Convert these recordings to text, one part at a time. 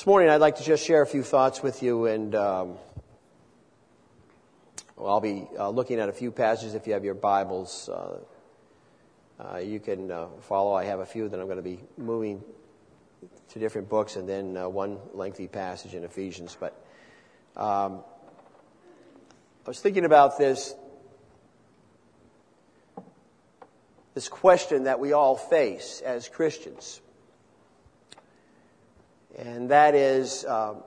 This morning I'd like to just share a few thoughts with you, and I'll be looking at a few passages. If you have your Bibles, you can follow. I have a few that I'm going to be moving to different books, and then one lengthy passage in Ephesians. But I was thinking about this question that we all face as Christians. And that is,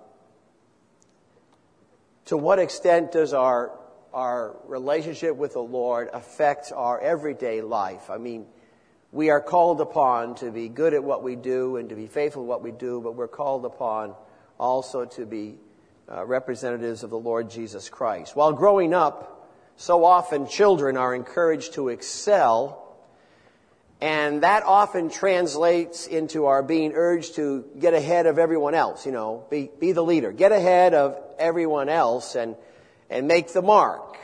to what extent does our relationship with the Lord affect our everyday life? I mean, we are called upon to be good at what we do and to be faithful at what we do, but we're called upon also to be representatives of the Lord Jesus Christ. While growing up, so often children are encouraged to excel, and that often translates into our being urged to get ahead of everyone else, be the leader. Get ahead of everyone else and make the mark.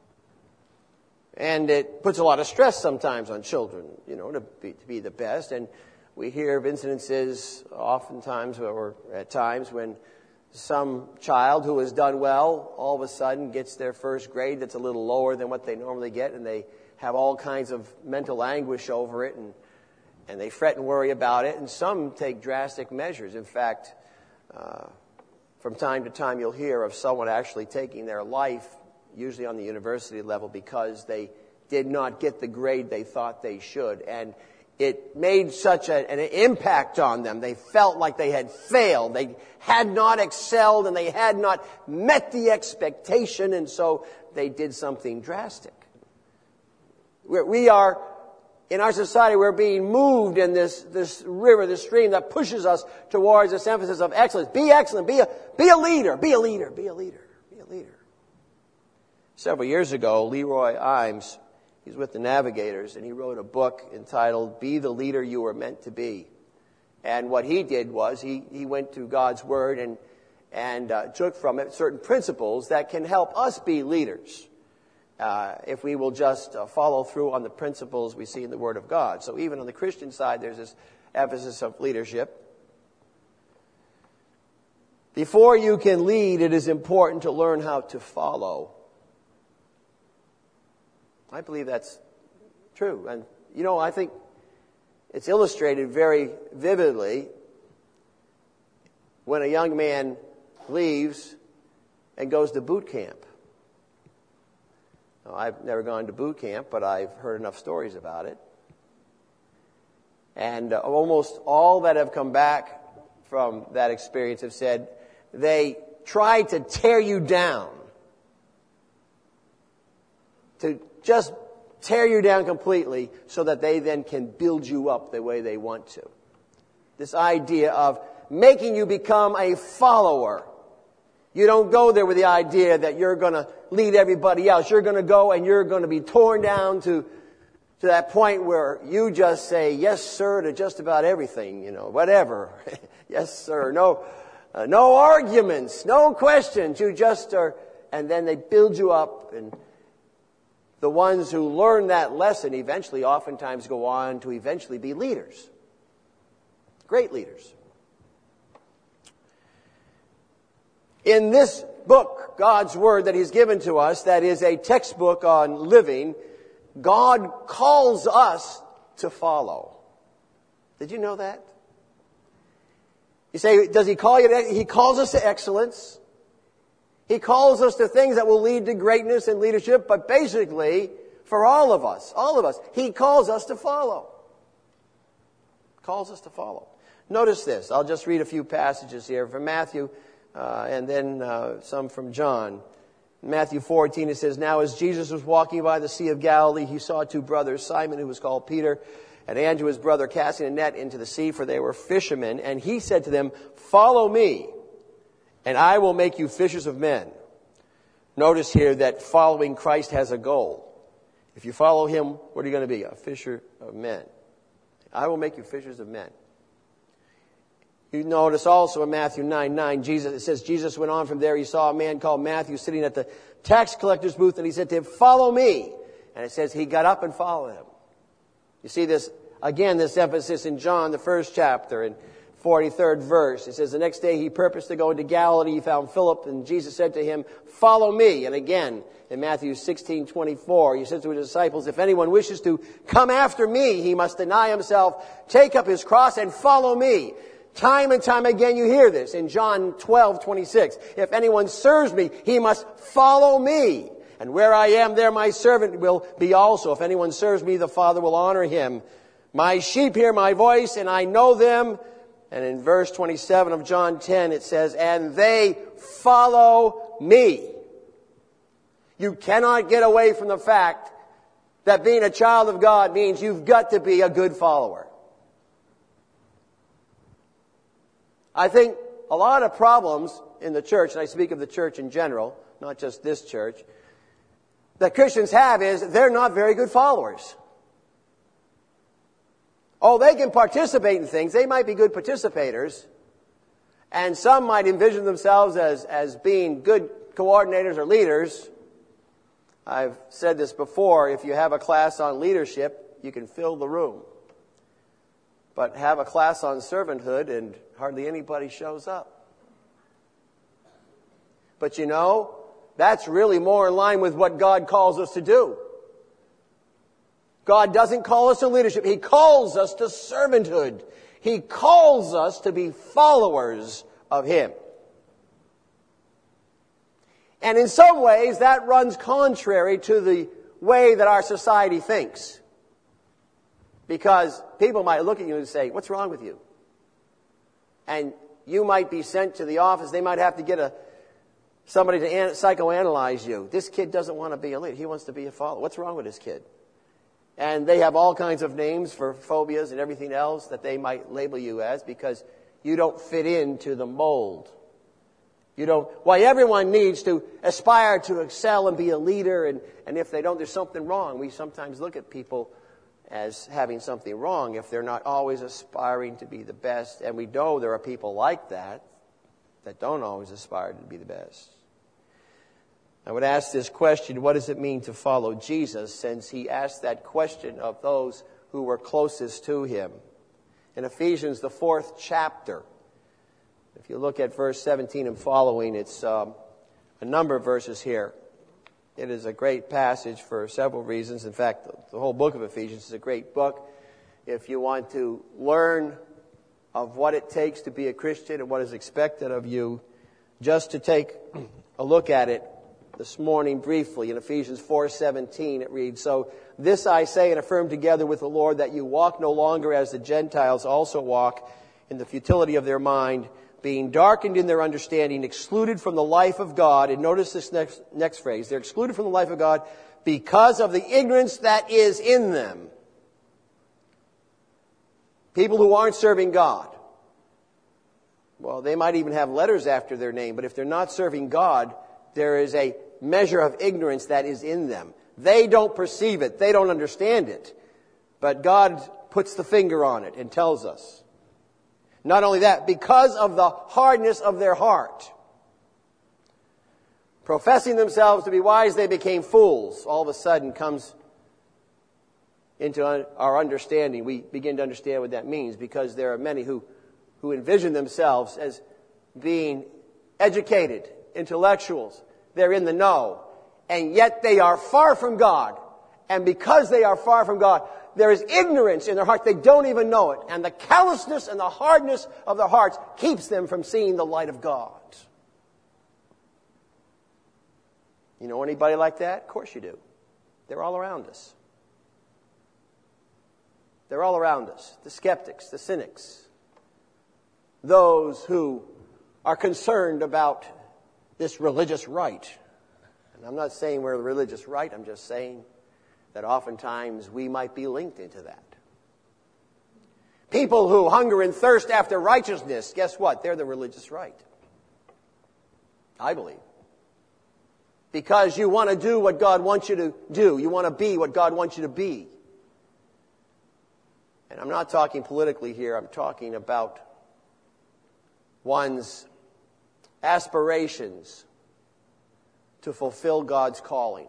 And it puts a lot of stress sometimes on children, to be the best. And we hear of incidences oftentimes or at times when some child who has done well all of a sudden gets their first grade that's a little lower than what they normally get, and they have all kinds of mental anguish over it, and they fret and worry about it, and some take drastic measures. In fact, from time to time you'll hear of someone actually taking their life, usually on the university level, because they did not get the grade they thought they should, and it made such an impact on them. They felt like they had failed. They had not excelled, and they had not met the expectation, and so they did something drastic. We are, in our society, we're being moved in this river, this stream that pushes us towards this emphasis of excellence. Be excellent. Be a leader. Be a leader. Be a leader. Be a leader. Several years ago, Leroy Imes, he's with the Navigators, and he wrote a book entitled "Be the Leader You Were Meant to Be." And what he did was he went to God's Word and took from it certain principles that can help us be leaders. If we will just follow through on the principles we see in the Word of God. So even on the Christian side, there's this emphasis of leadership. Before you can lead, it is important to learn how to follow. I believe that's true. And, I think it's illustrated very vividly when a young man leaves and goes to boot camp. I've never gone to boot camp, but I've heard enough stories about it. And almost all that have come back from that experience have said they try to tear you down. To just tear you down completely so that they then can build you up the way they want to. This idea of making you become a follower. You don't go there with the idea that you're going to lead everybody else. You're going to go and you're going to be torn down to that point where you just say yes, sir, to just about everything, whatever. Yes, sir. No arguments, no questions. You just are, and then they build you up. And the ones who learn that lesson eventually oftentimes go on to eventually be leaders. Great leaders. In this book, God's Word that He's given to us, that is a textbook on living, God calls us to follow. Did you know that? You say, does He call you to? He calls us to excellence. He calls us to things that will lead to greatness and leadership, but basically, for all of us, He calls us to follow. Calls us to follow. Notice this. I'll just read a few passages here from Matthew, and then some from John. In Matthew 14, it says, "Now as Jesus was walking by the Sea of Galilee, He saw two brothers, Simon, who was called Peter, and Andrew, his brother, casting a net into the sea, for they were fishermen. And He said to them, 'Follow me, and I will make you fishers of men.'" Notice here that following Christ has a goal. If you follow Him, what are you going to be? A fisher of men. I will make you fishers of men. You notice also in Matthew 9:9, it says, Jesus went on from there. He saw a man called Matthew sitting at the tax collector's booth, and he said to him, "Follow me." And it says he got up and followed him. You see this, again, this emphasis in John, the first chapter, and 43rd verse. It says, the next day he purposed to go into Galilee. He found Philip, and Jesus said to him, follow me. And again, in Matthew 16:24, he said to his disciples, if anyone wishes to come after me, he must deny himself, take up his cross, and follow me. Time and time again you hear this. In John 12:26, if anyone serves me, he must follow me. And where I am, there my servant will be also. If anyone serves me, the Father will honor him. My sheep hear my voice, and I know them. And in verse 27 of John 10, it says, and they follow me. You cannot get away from the fact that being a child of God means you've got to be a good follower. I think a lot of problems in the church, and I speak of the church in general, not just this church, that Christians have is they're not very good followers. Oh, they can participate in things. They might be good participators. And some might envision themselves as being good coordinators or leaders. I've said this before. If you have a class on leadership, you can fill the room. But have a class on servanthood and hardly anybody shows up. But you know, that's really more in line with what God calls us to do. God doesn't call us to leadership. He calls us to servanthood. He calls us to be followers of Him. And in some ways, that runs contrary to the way that our society thinks. Because people might look at you and say, what's wrong with you? And you might be sent to the office. They might have to get somebody to psychoanalyze you. This kid doesn't want to be a leader. He wants to be a follower. What's wrong with this kid? And they have all kinds of names for phobias and everything else that they might label you as because you don't fit into the mold. Why everyone needs to aspire to excel and be a leader, and if they don't, there's something wrong. We sometimes look at people as having something wrong if they're not always aspiring to be the best. And we know there are people like that don't always aspire to be the best. I would ask this question, what does it mean to follow Jesus? Since he asked that question of those who were closest to him. In Ephesians, the 4th chapter, if you look at verse 17 and following, it's a number of verses here. It is a great passage for several reasons. In fact, the whole book of Ephesians is a great book. If you want to learn of what it takes to be a Christian and what is expected of you, just to take a look at it this morning briefly. In Ephesians 4:17 it reads, so this I say and affirm together with the Lord, that you walk no longer as the Gentiles also walk, in the futility of their mind, being darkened in their understanding, excluded from the life of God. And notice this next phrase. They're excluded from the life of God because of the ignorance that is in them. People who aren't serving God. Well, they might even have letters after their name, but if they're not serving God, there is a measure of ignorance that is in them. They don't perceive it. They don't understand it. But God puts the finger on it and tells us. Not only that, because of the hardness of their heart. Professing themselves to be wise, they became fools. All of a sudden comes into our understanding. We begin to understand what that means, because there are many who envision themselves as being educated, intellectuals. They're in the know. And yet they are far from God. And because they are far from God, there is ignorance in their heart. They don't even know it. And the callousness and the hardness of their hearts keeps them from seeing the light of God. You know anybody like that? Of course you do. They're all around us. They're all around us. The skeptics, the cynics. Those who are concerned about this religious right. And I'm not saying we're the religious right. I'm just saying that oftentimes we might be linked into that. People who hunger and thirst after righteousness, guess what? They're the religious right. I believe. Because you want to do what God wants you to do. You want to be what God wants you to be. And I'm not talking politically here. I'm talking about one's aspirations to fulfill God's calling.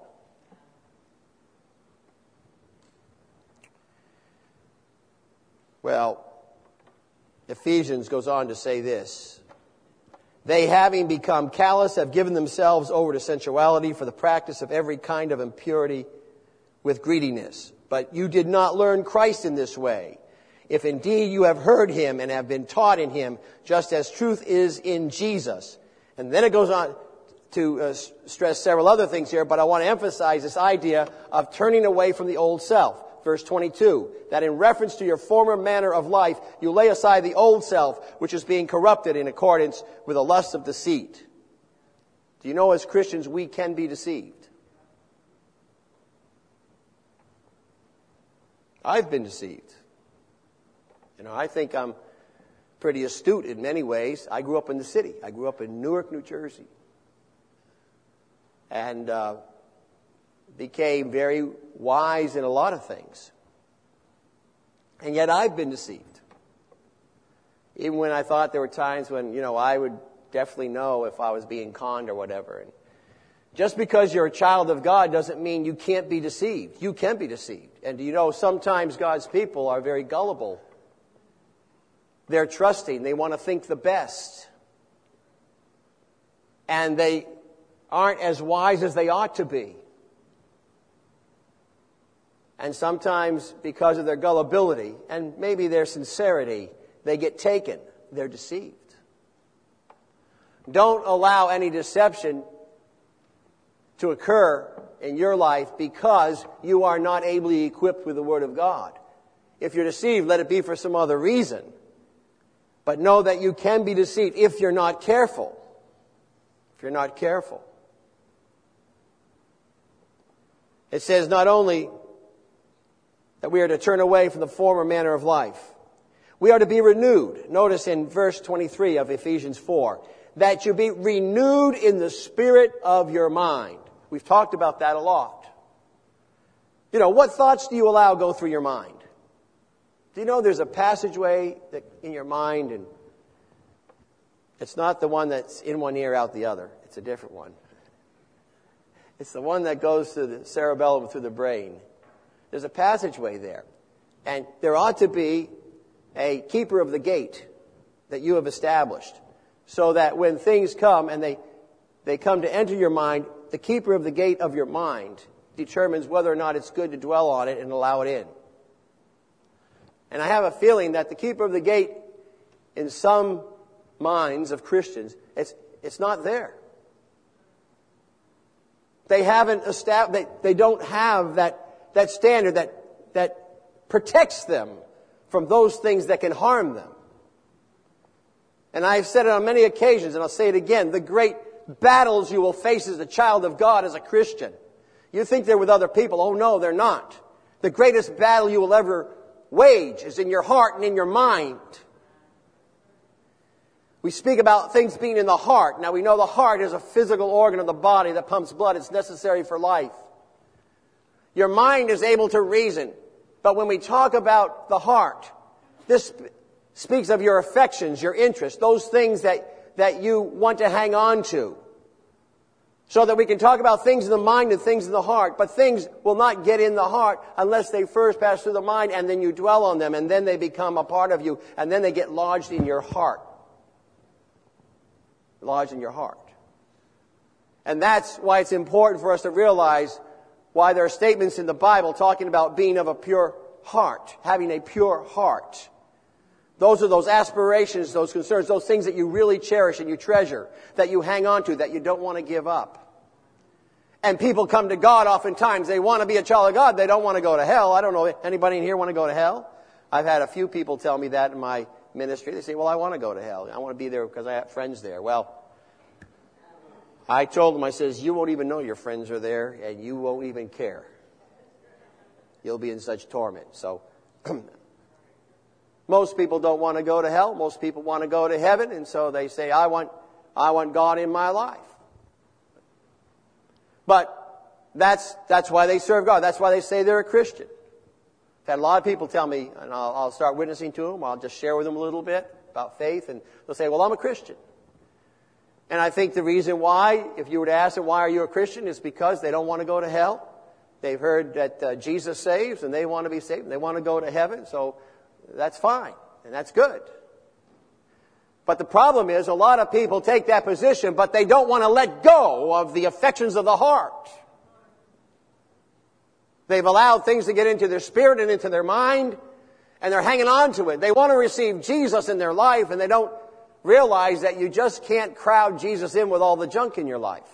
Well, Ephesians goes on to say this. They, having become callous, have given themselves over to sensuality for the practice of every kind of impurity with greediness. But you did not learn Christ in this way. If indeed you have heard him and have been taught in him, just as truth is in Jesus. And then it goes on to stress several other things here, but I want to emphasize this idea of turning away from the old self. Verse 22, that in reference to your former manner of life, you lay aside the old self, which is being corrupted in accordance with the lust of deceit. Do you know as Christians we can be deceived? I've been deceived. I think I'm pretty astute in many ways. I grew up in the city. I grew up in Newark, New Jersey. And became very wise in a lot of things. And yet I've been deceived. Even when I thought there were times when, I would definitely know if I was being conned or whatever. And just because you're a child of God doesn't mean you can't be deceived. You can be deceived. And sometimes God's people are very gullible. They're trusting. They want to think the best. And they aren't as wise as they ought to be. And sometimes, because of their gullibility and maybe their sincerity, they get taken. They're deceived. Don't allow any deception to occur in your life because you are not ably equipped with the Word of God. If you're deceived, let it be for some other reason. But know that you can be deceived if you're not careful. If you're not careful. It says not only that we are to turn away from the former manner of life. We are to be renewed. Notice in verse 23 of Ephesians 4, that you be renewed in the spirit of your mind. We've talked about that a lot. What thoughts do you allow go through your mind? Do you know there's a passageway in your mind, and it's not the one that's in one ear, out the other. It's a different one. It's the one that goes through the cerebellum, through the brain. There's a passageway there. And there ought to be a keeper of the gate that you have established. So that when things come and they come to enter your mind, the keeper of the gate of your mind determines whether or not it's good to dwell on it and allow it in. And I have a feeling that the keeper of the gate in some minds of Christians, it's not there. They haven't established, they don't have that standard that protects them from those things that can harm them. And I've said it on many occasions, and I'll say it again, the great battles you will face as a child of God, as a Christian. You think they're with other people. Oh no, they're not. The greatest battle you will ever wage is in your heart and in your mind. We speak about things being in the heart. Now we know the heart is a physical organ of the body that pumps blood. It's necessary for life. Your mind is able to reason. But when we talk about the heart, this speaks of your affections, your interests, those things that you want to hang on to. So that we can talk about things in the mind and things in the heart. But things will not get in the heart unless they first pass through the mind and then you dwell on them and then they become a part of you and then they get lodged in your heart. Lodged in your heart. And that's why it's important for us to realize why there are statements in the Bible talking about being of a pure heart, having a pure heart. Those are those aspirations, those concerns, those things that you really cherish and you treasure, that you hang on to, that you don't want to give up. And people come to God oftentimes. They want to be a child of God. They don't want to go to hell. I don't know. Anybody in here want to go to hell? I've had a few people tell me that in my ministry. They say, well, I want to go to hell. I want to be there because I have friends there. Well, I told them, I says, you won't even know your friends are there and you won't even care. You'll be in such torment. So, most people don't want to go to hell. Most people want to go to heaven. And so they say, I want God in my life. But that's why they serve God. That's why they say they're a Christian. I've had a lot of people tell me, and I'll start witnessing to them. I'll just share with them a little bit about faith. And they'll say, well, I'm a Christian. And I think the reason why, if you were to ask them, why are you a Christian, is because they don't want to go to hell. They've heard that Jesus saves, and they want to be saved, and they want to go to heaven. So that's fine, and that's good. But the problem is a lot of people take that position, but they don't want to let go of the affections of the heart. They've allowed things to get into their spirit and into their mind, and they're hanging on to it. They want to receive Jesus in their life, and they don't realize that you just can't crowd Jesus in with all the junk in your life.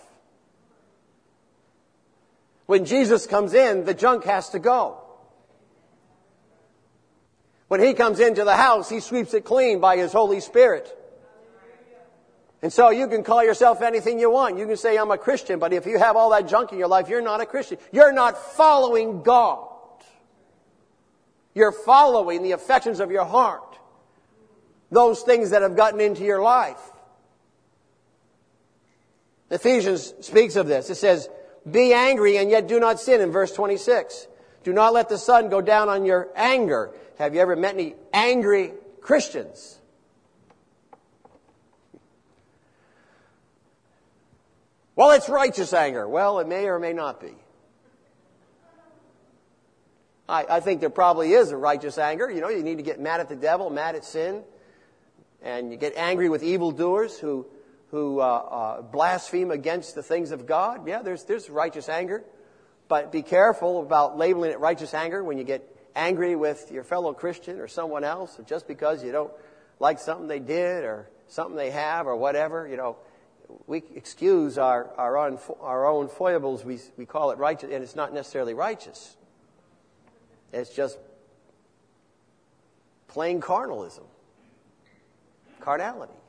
When Jesus comes in, the junk has to go. When He comes into the house, He sweeps it clean by His Holy Spirit. And so you can call yourself anything you want. You can say, I'm a Christian, but if you have all that junk in your life, you're not a Christian. You're not following God. You're following the affections of your heart. Those things that have gotten into your life. Ephesians speaks of this. It says, be angry and yet do not sin in verse 26. Do not let the sun go down on your anger. Have you ever met any angry Christians? Well, it's righteous anger. Well, it may or may not be. I think there probably is a righteous anger. You know, you need to get mad at the devil, mad at sin. And you get angry with evildoers who blaspheme against the things of God. Yeah, there's righteous anger. But be careful about labeling it righteous anger when you get angry with your fellow Christian or someone else, just because you don't like something they did or something they have or whatever. You know, we excuse our own foibles. We call it righteous, and it's not necessarily righteous. It's just plain carnalism. Carnality.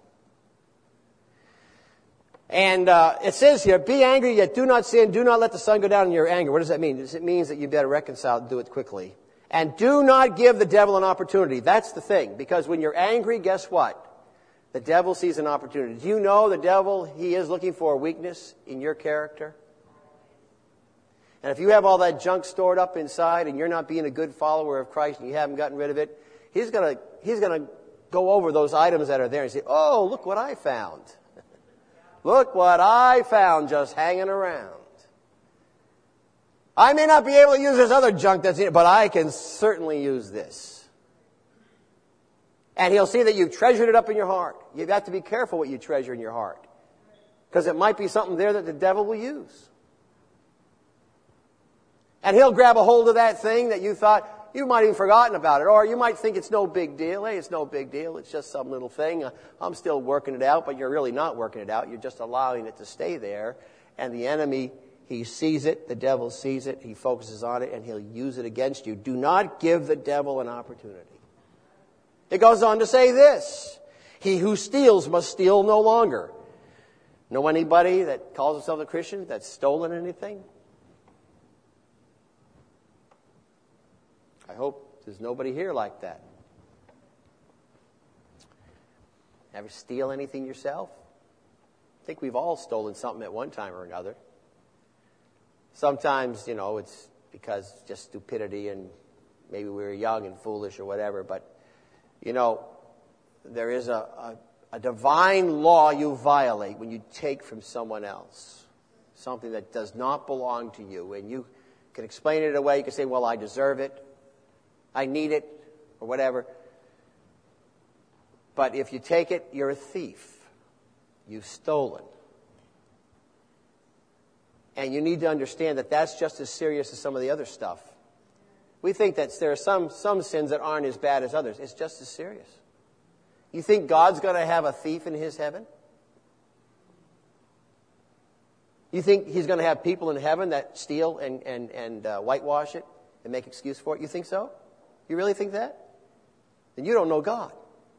And it says here, be angry, yet do not sin. Do not let the sun go down in your anger. What does that mean? It means that you better reconcile and do it quickly. And do not give the devil an opportunity. That's the thing. Because when you're angry, guess what? The devil sees an opportunity. Do you know the devil, he is looking for a weakness in your character? And if you have all that junk stored up inside and you're not being a good follower of Christ and you haven't gotten rid of it, he's going to go over those items that are there and say, oh, look what I found. Look what I found just hanging around. I may not be able to use this other junk that's in it, but I can certainly use this. And he'll see that you've treasured it up in your heart. You've got to be careful what you treasure in your heart. Because it might be something there that the devil will use. And he'll grab a hold of that thing that you thought, you might have forgotten about it. Or you might think it's no big deal. Hey, it's no big deal. It's just some little thing. I'm still working it out, but you're really not working it out. You're just allowing it to stay there. And the enemy, he sees it. The devil sees it. He focuses on it, and he'll use it against you. Do not give the devil an opportunity. It goes on to say this. He who steals must steal no longer. Know anybody that calls himself a Christian that's stolen anything? I hope there's nobody here like that. Ever steal anything yourself? I think we've all stolen something at one time or another. Sometimes, it's because just stupidity and maybe we were young and foolish or whatever. But, there is a divine law you violate when you take from someone else something that does not belong to you. And you can explain it away. You can say, well, I deserve it. I need it, or whatever. But if you take it, you're a thief. You've stolen. And you need to understand that that's just as serious as some of the other stuff. We think that there are some sins that aren't as bad as others. It's just as serious. You think God's going to have a thief in His heaven? You think He's going to have people in heaven that steal and whitewash it and make excuse for it? You think so? You really think that? Then you don't know God.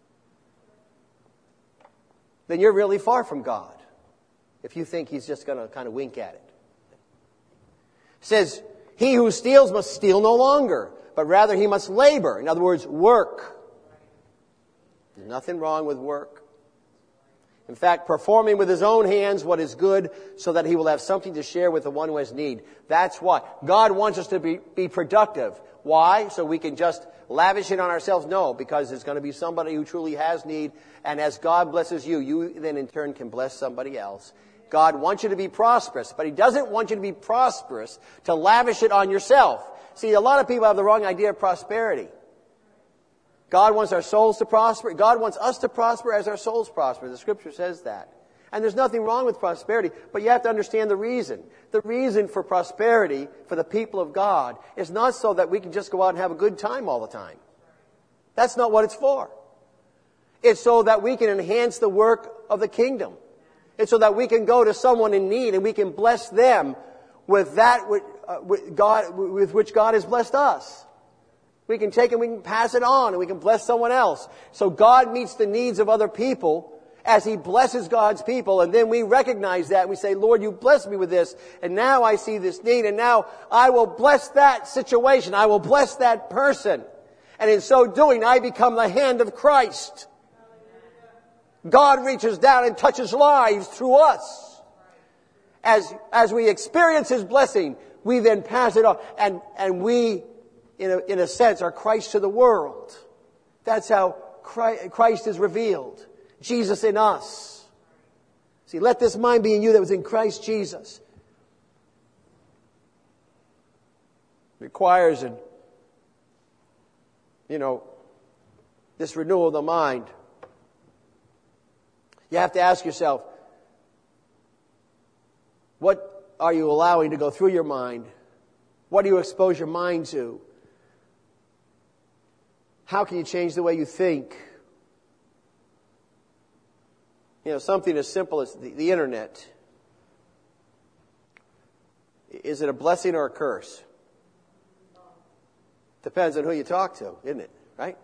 Then you're really far from God if you think He's just going to kind of wink at it. It says, he who steals must steal no longer, but rather he must labor. In other words, work. There's nothing wrong with work. In fact, performing with his own hands what is good so that he will have something to share with the one who has need. That's what. God wants us to be productive. Why? So we can just lavish it on ourselves? No, because there's going to be somebody who truly has need. And as God blesses you, you then in turn can bless somebody else. God wants you to be prosperous, but He doesn't want you to be prosperous to lavish it on yourself. See, a lot of people have the wrong idea of prosperity. God wants our souls to prosper. God wants us to prosper as our souls prosper. The Scripture says that. And there's nothing wrong with prosperity, but you have to understand the reason. The reason for prosperity for the people of God is not so that we can just go out and have a good time all the time. That's not what it's for. It's so that we can enhance the work of the kingdom. It's so that we can go to someone in need and we can bless them with that with which God has blessed us. We can take and we can pass it on and we can bless someone else. So God meets the needs of other people as He blesses God's people, and then we recognize that and we say, Lord, you blessed me with this, and now I see this need, and now I will bless that situation. I will bless that person. And in so doing, I become the hand of Christ. God reaches down and touches lives through us. As we experience His blessing, we then pass it on, and we, in a sense, are Christ to the world. That's how Christ is revealed. Jesus in us. See, let this mind be in you that was in Christ Jesus. Requires this renewal of the mind. You have to ask yourself, what are you allowing to go through your mind? What do you expose your mind to? How can you change the way you think? Something as simple as the internet. Is it a blessing or a curse? Depends on who you talk to, isn't it? Right?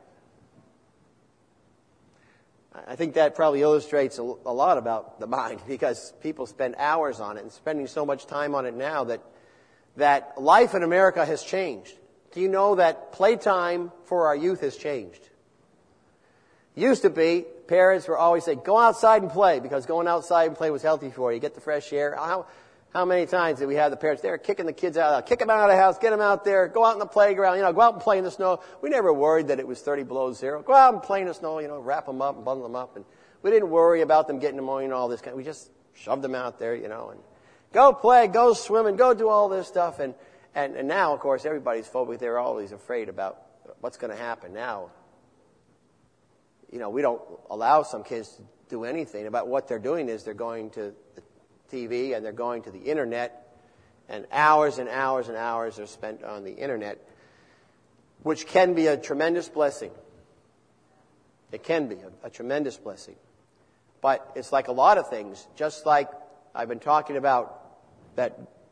I think that probably illustrates a lot about the mind, because people spend hours on it and spending so much time on it now that life in America has changed. Do you know that playtime for our youth has changed? Used to be, parents were always saying, go outside and play, because going outside and play was healthy for you. You get the fresh air. How many times did we have the parents there kicking the kids out? Kick them out of the house, get them out there, go out in the playground, go out and play in the snow. We never worried that it was 30 below zero. Go out and play in the snow, wrap them up and bundle them up. And we didn't worry about them getting pneumonia and all this kind. We just shoved them out there, and go play, go swim, and go do all this stuff. And now, of course, everybody's phobic. They're always afraid about what's going to happen now. We don't allow some kids to do anything. About what they're doing is they're going to the TV and they're going to the internet, and hours and hours and hours are spent on the internet, which can be a tremendous blessing. It can be a tremendous blessing. But it's like a lot of things, just like I've been talking about that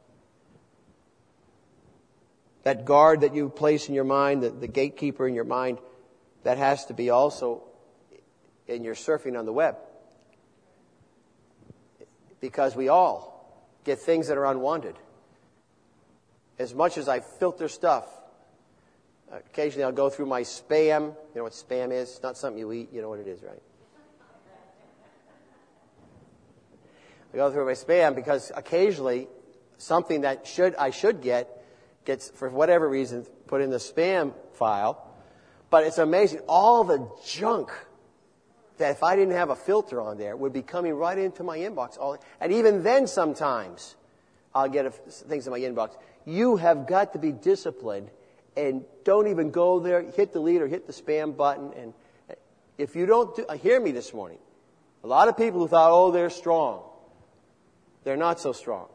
guard that you place in your mind, the gatekeeper in your mind, that has to be also in your surfing on the web. Because we all get things that are unwanted. As much as I filter stuff, occasionally I'll go through my spam. You know what spam is? It's not something you eat. You know what it is, right? I go through my spam because occasionally something that I should get gets, for whatever reason, put in the spam file. But it's amazing. All the junk that if I didn't have a filter on there would be coming right into my inbox. And even then sometimes I'll get things in my inbox. You have got to be disciplined and don't even go there. Hit delete or hit the spam button. And if you don't hear me this morning, a lot of people who thought, they're strong. They're not so strong.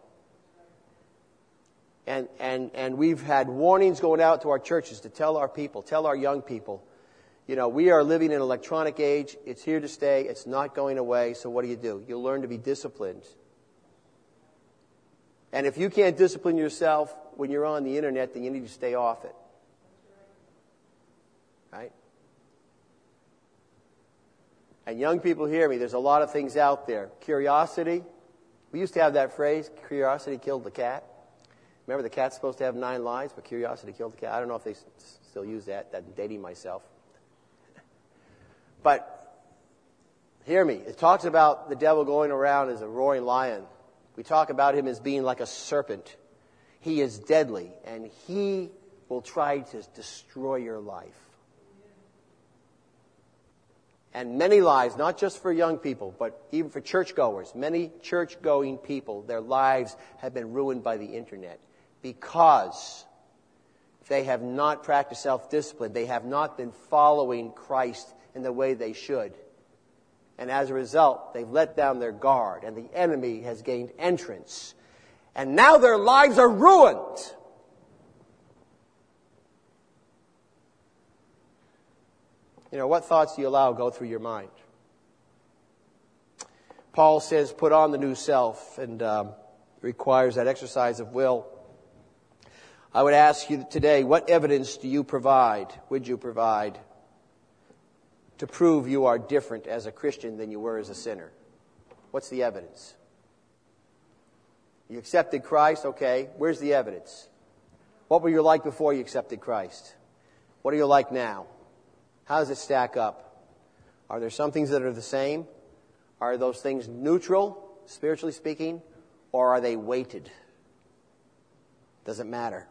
And we've had warnings going out to our churches to tell our people, tell our young people, we are living in an electronic age. It's here to stay. It's not going away. So what do? You learn to be disciplined. And if you can't discipline yourself when you're on the internet, then you need to stay off it. Right? And young people hear me. There's a lot of things out there. Curiosity. We used to have that phrase, curiosity killed the cat. Remember, the cat's supposed to have 9 lives, but curiosity killed the cat. I don't know if they still use that. I'm dating myself. But hear me. It talks about the devil going around as a roaring lion. We talk about him as being like a serpent. He is deadly, and he will try to destroy your life. And many lives, not just for young people, but even for churchgoers. Many church-going people, their lives have been ruined by the internet because if they have not practiced self-discipline, they have not been following Christ in the way they should. And as a result, they've let down their guard, and the enemy has gained entrance. And now their lives are ruined. You know, what thoughts do you allow go through your mind? Paul says, put on the new self, and requires that exercise of will. I would ask you today, what evidence would you provide, to prove you are different as a Christian than you were as a sinner? What's the evidence? You accepted Christ, okay. Where's the evidence? What were you like before you accepted Christ? What are you like now? How does it stack up? Are there some things that are the same? Are those things neutral, spiritually speaking, or are they weighted? Doesn't matter.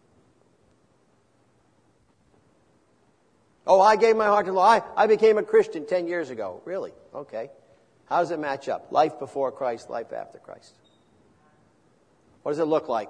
Oh, I gave my heart to the Lord. I became a Christian 10 years ago. Really? Okay. How does it match up? Life before Christ, life after Christ. What does it look like?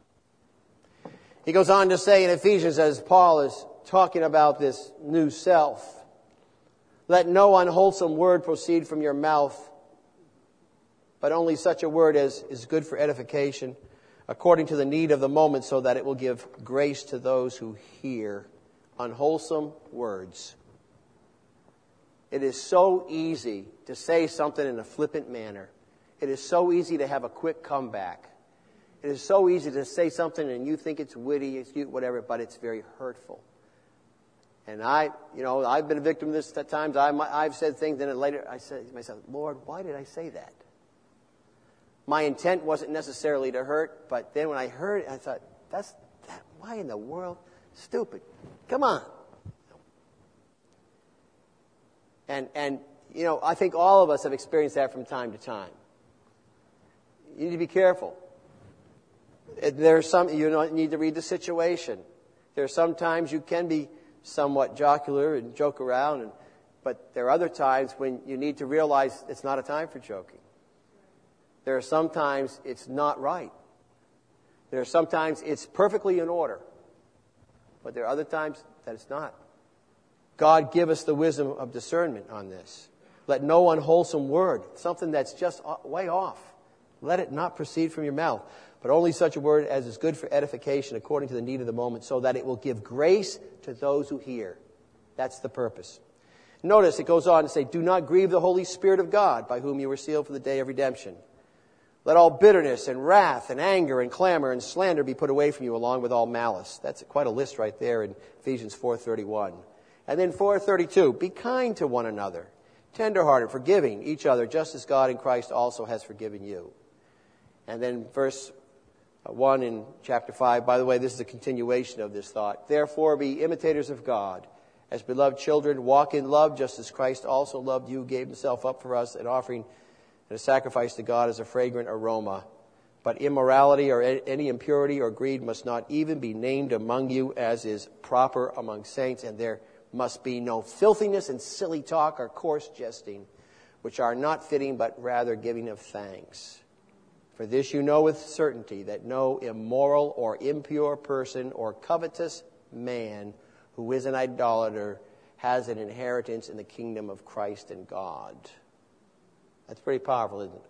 He goes on to say in Ephesians, as Paul is talking about this new self, let no unwholesome word proceed from your mouth, but only such a word as is good for edification, according to the need of the moment, so that it will give grace to those who hear. Unwholesome words. It is so easy to say something in a flippant manner. It is so easy to have a quick comeback. It is so easy to say something and you think it's witty, it's cute, whatever, but it's very hurtful. And I've been a victim of this at times. I've said things, and then later I said to myself, Lord, why did I say that? My intent wasn't necessarily to hurt, but then when I heard it, I thought, why in the world? Stupid. Come on. And I think all of us have experienced that from time to time. You need to be careful. You need to read the situation. There are some times you can be somewhat jocular and joke around, but there are other times when you need to realize it's not a time for joking. There are some times it's not right. There are some times it's perfectly in order. But there are other times that it's not. God give us the wisdom of discernment on this. Let no unwholesome word, something that's just way off, let it not proceed from your mouth, but only such a word as is good for edification according to the need of the moment, so that it will give grace to those who hear. That's the purpose. Notice it goes on to say, do not grieve the Holy Spirit of God, by whom you were sealed for the day of redemption. Let all bitterness and wrath and anger and clamor and slander be put away from you, along with all malice. That's quite a list right there in Ephesians 4:31. And then 4:32, be kind to one another, tenderhearted, forgiving each other, just as God in Christ also has forgiven you. And then verse 1 in chapter 5, by the way, this is a continuation of this thought. Therefore be imitators of God, as beloved children, walk in love, just as Christ also loved you, gave himself up for us, an offering and a sacrifice to God as a fragrant aroma. But immorality or any impurity or greed must not even be named among you, as is proper among saints. And there must be no filthiness and silly talk or coarse jesting, which are not fitting, but rather giving of thanks. For this you know with certainty, that no immoral or impure person or covetous man who is an idolater has an inheritance in the kingdom of Christ and God. That's pretty powerful, isn't it?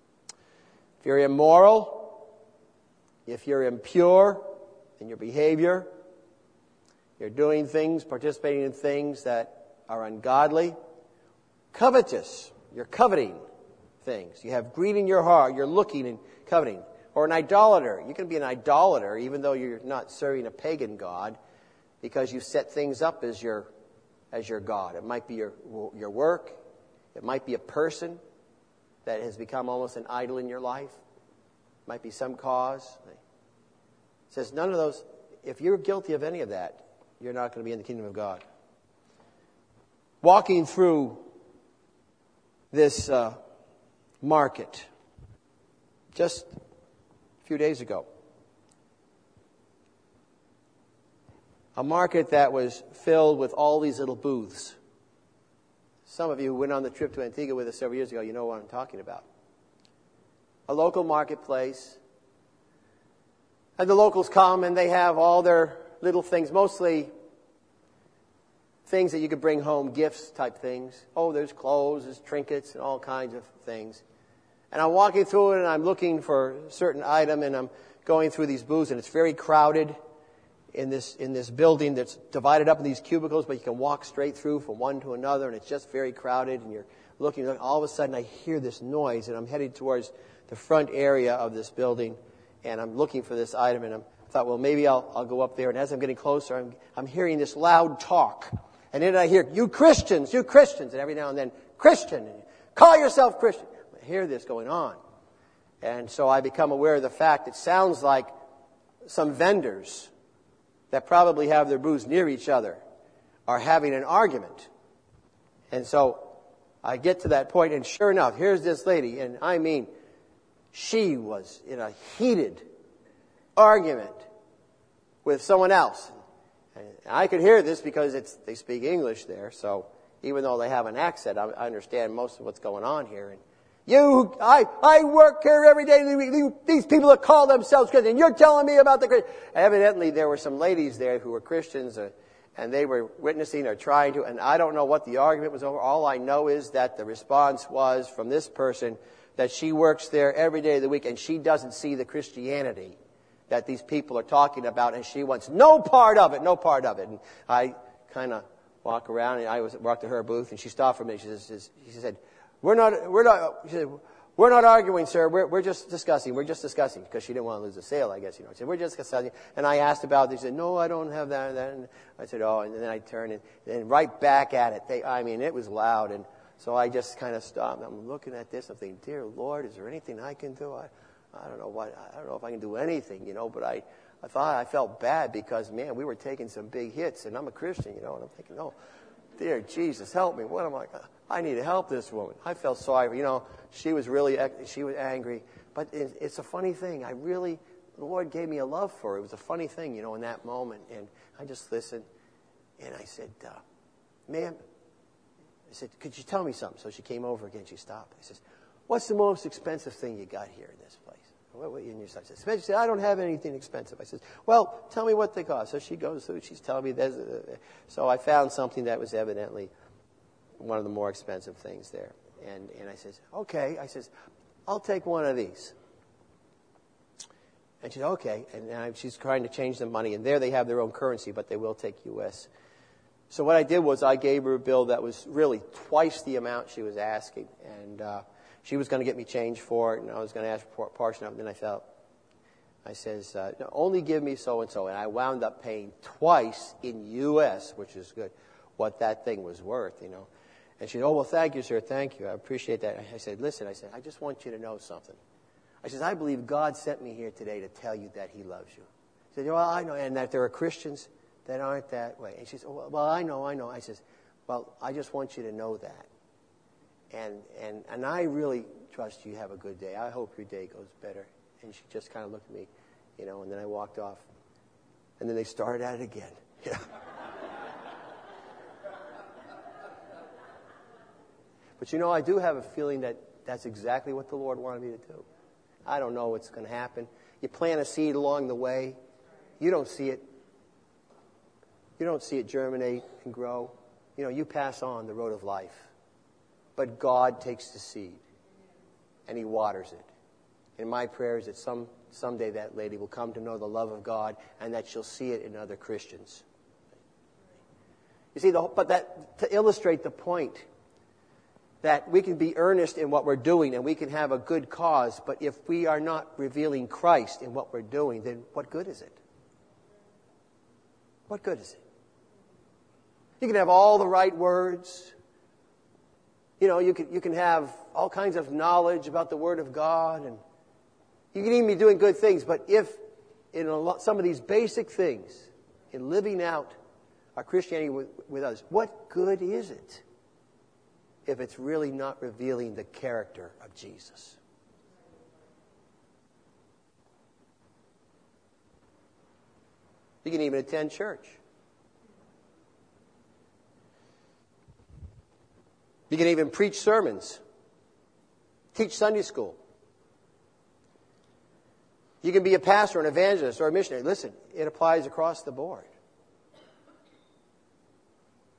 If you're immoral, if you're impure in your behavior, you're doing things, participating in things that are ungodly, covetous, you're coveting things. You have greed in your heart, you're looking and coveting. Or an idolater. You can be an idolater even though you're not serving a pagan god, because you've set things up as your god. It might be your work. It might be a person that has become almost an idol in your life. It might be some cause. It says none of those, if you're guilty of any of that, you're not going to be in the kingdom of God. Walking through this market just a few days ago. A market that was filled with all these little booths. Some of you who went on the trip to Antigua with us several years ago, you know what I'm talking about. A local marketplace. And the locals come and they have all their little things, mostly things that you could bring home, gifts type things. Oh, there's clothes, there's trinkets, and all kinds of things. And I'm walking through it, and I'm looking for a certain item, and I'm going through these booths, and it's very crowded in this building that's divided up in these cubicles, but you can walk straight through from one to another, and it's just very crowded, and you're looking, all of a sudden I hear this noise, and I'm headed towards the front area of this building, and I'm looking for this item, and I thought, well, maybe I'll go up there, and as I'm getting closer, I'm hearing this loud talk. And then I hear, you Christians, and every now and then, Christian, call yourself Christian. I hear this going on. And so I become aware of the fact it sounds like some vendors that probably have their booths near each other are having an argument. And so I get to that point, and sure enough, here's this lady, and I mean, she was in a heated argument with someone else. And I could hear this because they speak English there, so even though they have an accent, I understand most of what's going on here. And I work here every day. These people that call themselves Christians, and you're telling me about the Christians. Evidently, there were some ladies there who were Christians, and they were witnessing or trying to, and I don't know what the argument was over. All I know is that the response was from this person that she works there every day of the week, and she doesn't see the Christianity that these people are talking about, and she wants no part of it. And I kind of walk around, and I walked to her booth, and she stopped for me. She said, we're not arguing, sir. We're just discussing. We're just discussing, because she didn't want to lose a sale, I guess. She said, we're just discussing. And I asked about it. She said, no, I don't have that. And I said, oh, and then I turned and right back at it. It was loud, and so I just kind of stopped. I'm looking at this. I'm thinking, dear Lord, is there anything I can do? I don't know if I can do anything, but I thought I felt bad because, man, we were taking some big hits, and I'm a Christian, and I'm thinking, oh, dear Jesus, help me. What am I need to help this woman. I felt sorry. She was angry, but it's a funny thing. The Lord gave me a love for her. It was a funny thing, in that moment, and I just listened, and I said, ma'am, I said, could you tell me something? So she came over again. She stopped. I says, what's the most expensive thing you got here in this place? She said, I don't have anything expensive. I said, well, tell me what they cost. So she goes through, she's telling me so I found something that was evidently one of the more expensive things there. And I says, okay. I says, I'll take one of these. And she said, okay. And she's trying to change the money. And there they have their own currency, but they will take U.S. So what I did was I gave her a bill that was really twice the amount she was asking. And she was going to get me change for it, and I was going to ask for a portion of it. And then I says, no, only give me so-and-so. And I wound up paying twice in U.S., which is good, what that thing was worth, And she said, oh, well, thank you, sir. Thank you. I appreciate that. I said, listen, I just want you to know something. I says, I believe God sent me here today to tell you that he loves you. She said, well, I know, and that there are Christians that aren't that way. And she said, well, I know. I says, well, I just want you to know that. And I really trust you have a good day. I hope your day goes better. And she just kind of looked at me, and then I walked off. And then they started at it again. But I do have a feeling that that's exactly what the Lord wanted me to do. I don't know what's going to happen. You plant a seed along the way. You don't see it. You don't see it germinate and grow. You pass on the road of life. But God takes the seed, and he waters it. And my prayer is that someday that lady will come to know the love of God, and that she'll see it in other Christians. You see, to illustrate the point, that we can be earnest in what we're doing, and we can have a good cause, but if we are not revealing Christ in what we're doing, then what good is it? What good is it? You can have all the right words. You can have all kinds of knowledge about the Word of God, and you can even be doing good things. But if in some of these basic things, in living out our Christianity with others, what good is it if it's really not revealing the character of Jesus? You can even attend church. You can even preach sermons, teach Sunday school. You can be a pastor, an evangelist, or a missionary. Listen, it applies across the board.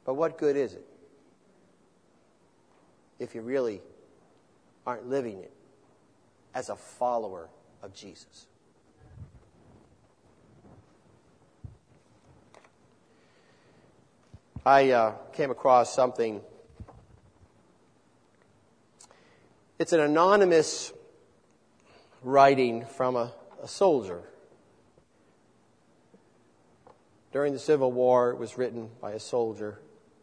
But what good is it if you really aren't living it as a follower of Jesus? I came across something. It's an anonymous writing from a soldier. During the Civil War, it was written by a soldier.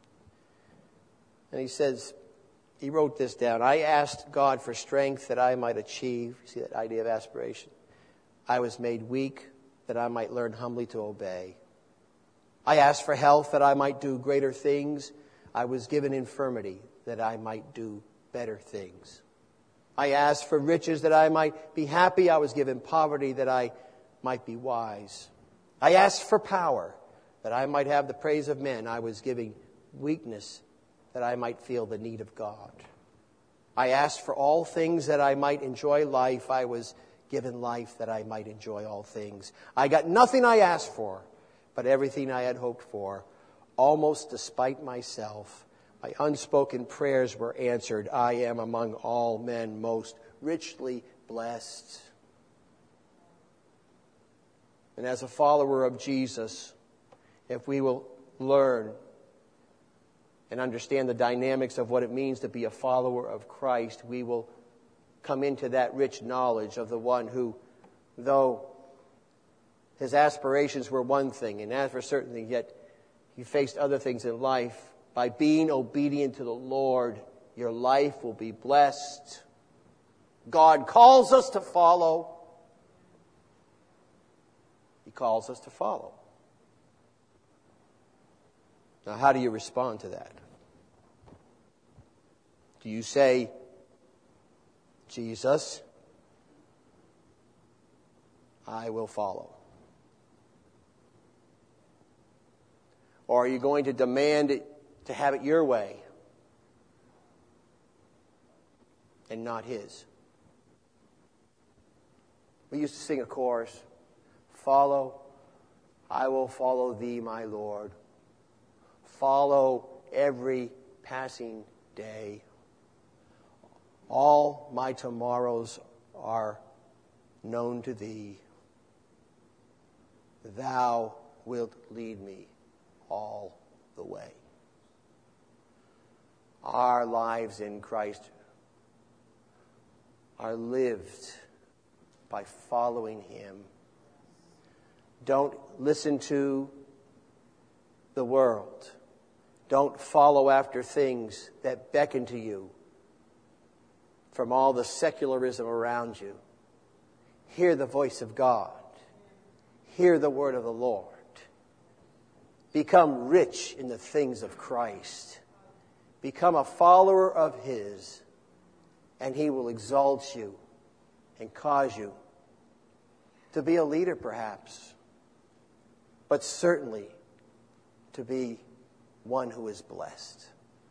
And he wrote this down. I asked God for strength that I might achieve. You see that idea of aspiration? I was made weak that I might learn humbly to obey. I asked for health that I might do greater things. I was given infirmity that I might do better things. I asked for riches that I might be happy. I was given poverty that I might be wise. I asked for power that I might have the praise of men. I was given weakness that I might feel the need of God. I asked for all things that I might enjoy life. I was given life that I might enjoy all things. I got nothing I asked for, but everything I had hoped for. Almost despite myself, my unspoken prayers were answered. I am among all men most richly blessed. And as a follower of Jesus, if we will learn and understand the dynamics of what it means to be a follower of Christ, we will come into that rich knowledge of the one who, though his aspirations were one thing, and as for certain things, yet he faced other things in life. By being obedient to the Lord, your life will be blessed. God calls us to follow. He calls us to follow. Now, how do you respond to that? Do you say, Jesus, I will follow? Or are you going to demand it, to have it your way and not His? We used to sing a chorus, follow, I will follow thee, my Lord. Follow every passing day. All my tomorrows are known to thee. Thou wilt lead me all the way. Our lives in Christ are lived by following Him. Don't listen to the world. Don't follow after things that beckon to you from all the secularism around you. Hear the voice of God. Hear the word of the Lord. Become rich in the things of Christ. Become a follower of His, and He will exalt you and cause you to be a leader perhaps, but certainly to be one who is blessed.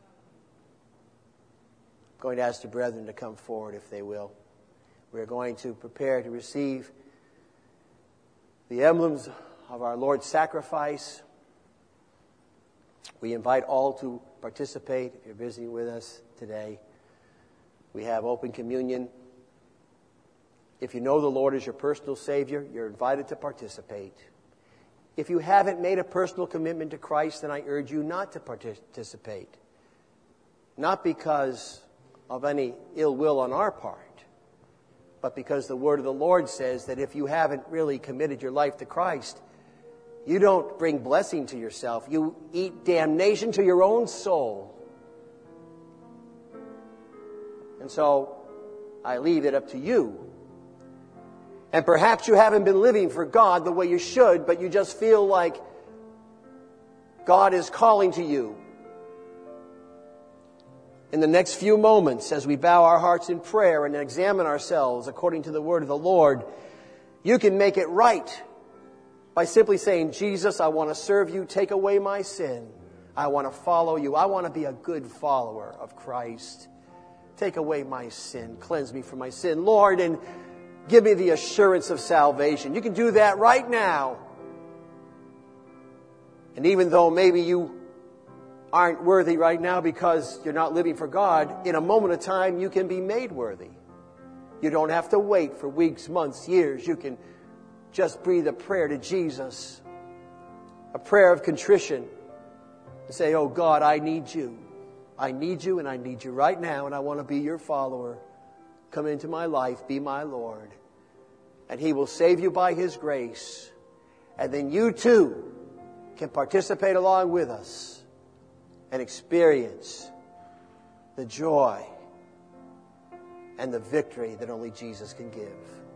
I'm going to ask the brethren to come forward if they will. We're going to prepare to receive the emblems of our Lord's sacrifice. We invite all to participate. If you're visiting with us today, we have open communion. If you know the Lord as your personal Savior, you're invited to participate. If you haven't made a personal commitment to Christ, then I urge you not to participate. Not because of any ill will on our part, but because the word of the Lord says that if you haven't really committed your life to Christ, you don't bring blessing to yourself. You eat damnation to your own soul. And so I leave it up to you. And perhaps you haven't been living for God the way you should, but you just feel like God is calling to you. In the next few moments, as we bow our hearts in prayer and examine ourselves according to the word of the Lord, you can make it right by simply saying, Jesus, I want to serve you. Take away my sin. I want to follow you. I want to be a good follower of Christ. Take away my sin. Cleanse me from my sin, Lord, and give me the assurance of salvation. You can do that right now. And even though maybe you aren't worthy right now because you're not living for God, in a moment of time you can be made worthy. You don't have to wait for weeks, months, years. You can just breathe a prayer to Jesus, a prayer of contrition, and say, oh God, I need you. I need you, and I need you right now, and I want to be your follower. Come into my life, be my Lord. And He will save you by His grace. And then you too can participate along with us and experience the joy and the victory that only Jesus can give.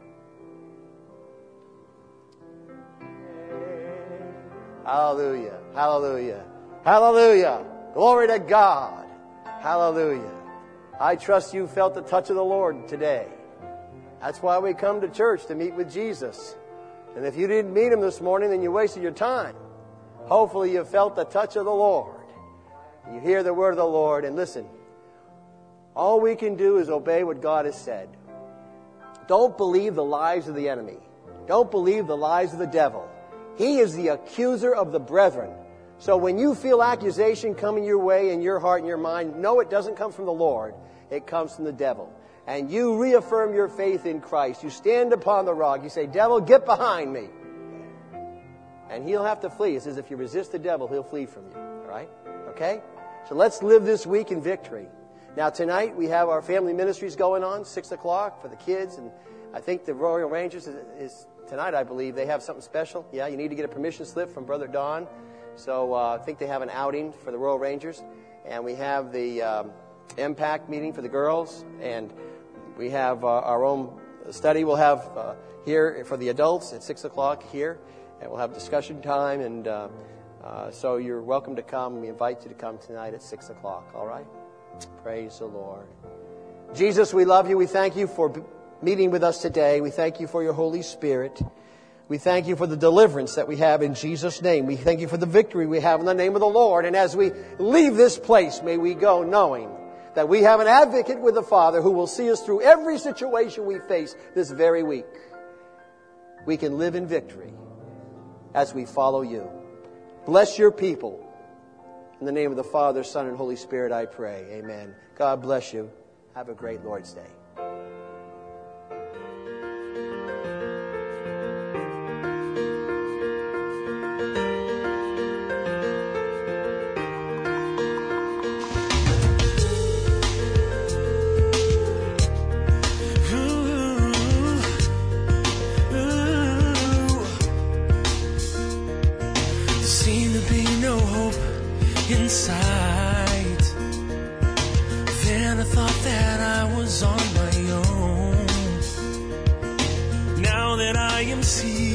Hallelujah, hallelujah, hallelujah. Glory to God. Hallelujah. I trust you felt the touch of the Lord today. That's why we come to church, to meet with Jesus. And if you didn't meet Him this morning, then you wasted your time. Hopefully you felt the touch of the Lord. You hear the word of the Lord, and listen. All we can do is obey what God has said. Don't believe the lies of the enemy. Don't believe the lies of the devil. He is the accuser of the brethren. So when you feel accusation coming your way in your heart and your mind, no, it doesn't come from the Lord. It comes from the devil. And you reaffirm your faith in Christ. You stand upon the rock. You say, devil, get behind me. And he'll have to flee. It says if you resist the devil, he'll flee from you. All right? Okay? So let's live this week in victory. Now tonight we have our family ministries going on, 6 o'clock for the kids. And I think the Royal Rangers is tonight, I believe. They have something special. Yeah, you need to get a permission slip from Brother Don. So I think they have an outing for the Royal Rangers. And we have the Impact meeting for the girls. And we have our own study we'll have here for the adults at 6 o'clock here. And we'll have discussion time. And so you're welcome to come. We invite you to come tonight at 6 o'clock. All right? Praise the Lord. Jesus, we love you. We thank you for meeting with us today. We thank you for your Holy Spirit. We thank you for the deliverance that we have in Jesus' name. We thank you for the victory we have in the name of the Lord. And as we leave this place, may we go knowing that we have an advocate with the Father who will see us through every situation we face this very week. We can live in victory as we follow you. Bless your people. In the name of the Father, Son, and Holy Spirit, I pray. Amen. God bless you. Have a great Lord's Day. Inside, then I thought that I was on my own. Now that I am seeing